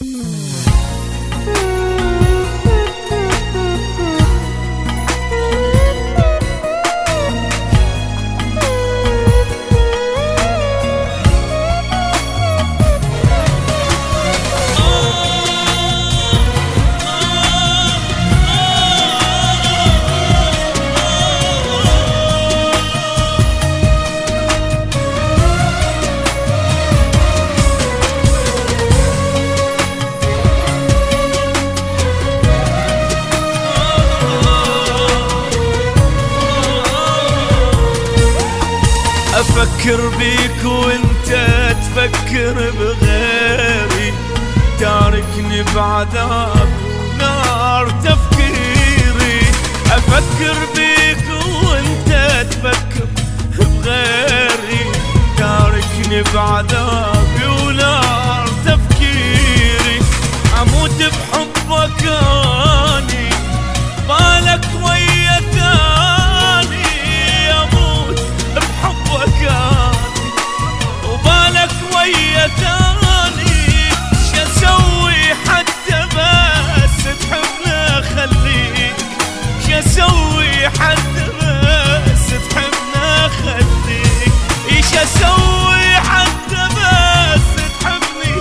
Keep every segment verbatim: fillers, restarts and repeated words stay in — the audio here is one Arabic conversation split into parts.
أفكر بيك وانت تفكر بغيري، تاركني بعذاب نار تفكيري. أفكر بيك وانت تفكر بغيري، تاركني بعذابي ونار تفكيري. أموت بحبك اني بالك ويا ثاني، أموت بحبك اني وبالك ويا ثاني. شو اسوي حتى بس تحبنا خليك، شو اسوي حتى بس تحبنا خليك. ايش اسوي حتى بس تحبني،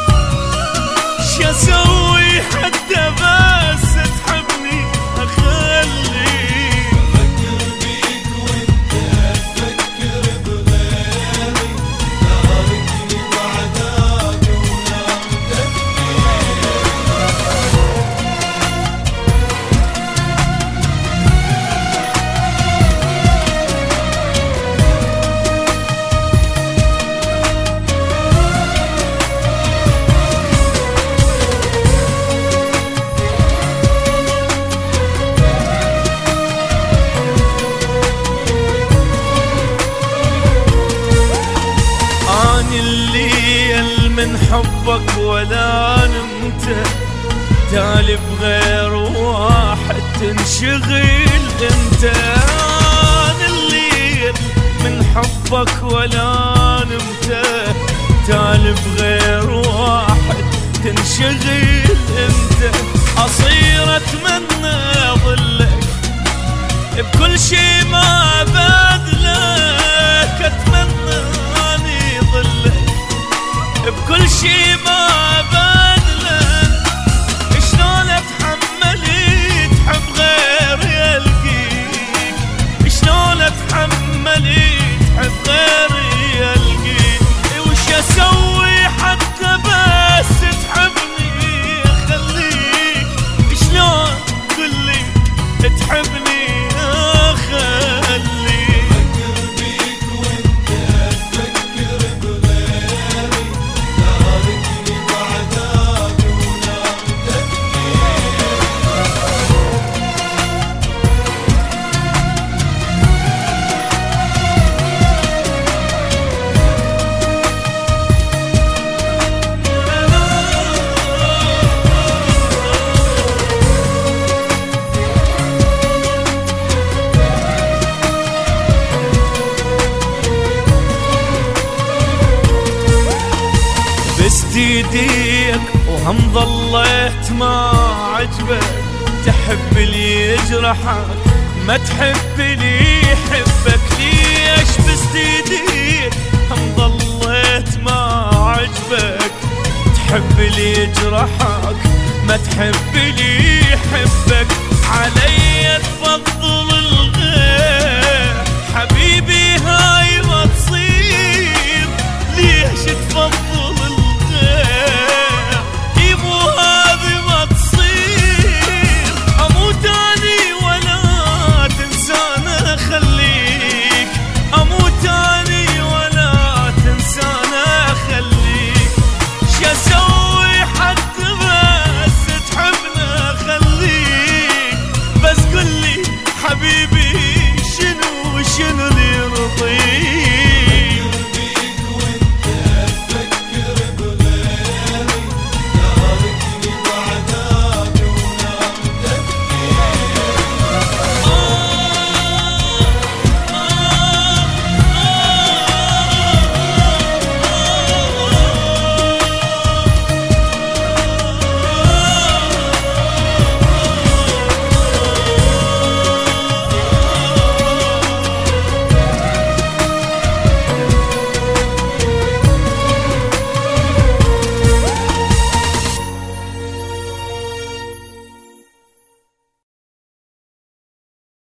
شو اسوي حتى بس تحبني اخليك. افكر بيك وانت تفكر بغيري، تاركني بعذابي ونار تفكيري. اني الليل من حبك ولا نمت، تالي بغير واحد تنشغل انت. اني الليل من حبك ولا نمت، تالي بغير واحد تنشغل انت. اصير اتمنى ظلك بكل شي ما بذلك، اتمنى اني ظلك بكل شي ما بذلك. شلون اتحملي تحب غير يلقيك، شلون اتحملي تحب غير يلقيك. وش اسوي حتى بس تحبني اخليك، شلون قلي تحبني اخليك. افكر بيك وانت تفكر بغيري، تاركني بعذابي ونار تفكيري. بست ايديك وهم ظليت ما عجبك، تحب اللي يجرحك ما تحب اللي يحبك. ليش بست ايديك هم ظليت ما عجبك، تحب اللي يجرحك ما تحب اللي يحبك. علي تفضل